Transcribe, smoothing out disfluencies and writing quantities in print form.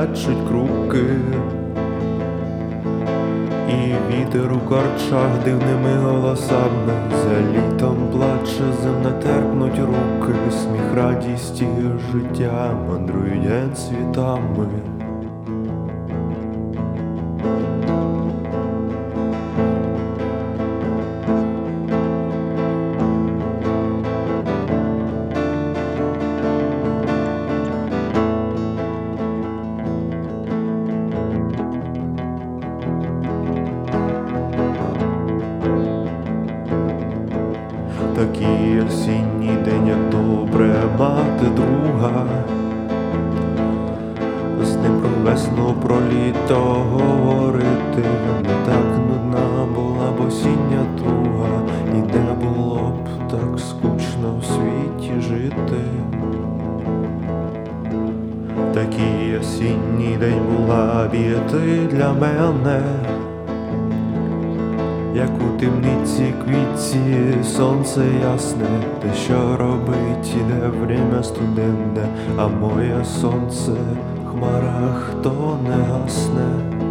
лячуть круки, і вітер у корчах дивними голосами за літом плаче, земне терпнуть руки, сміх, радість і життя мандрують ген світами. Такий осінній день, як добре мати друга, з ним про весну, про літо говорити. Не так нудна була б осіння туга, і не було б так скучно в світі жити. Такий осінній день була б і ти для мене, як у темниці квітці сонце ясне, те, що робить, іде время студенне, а моє сонце в хмарах то не гасне.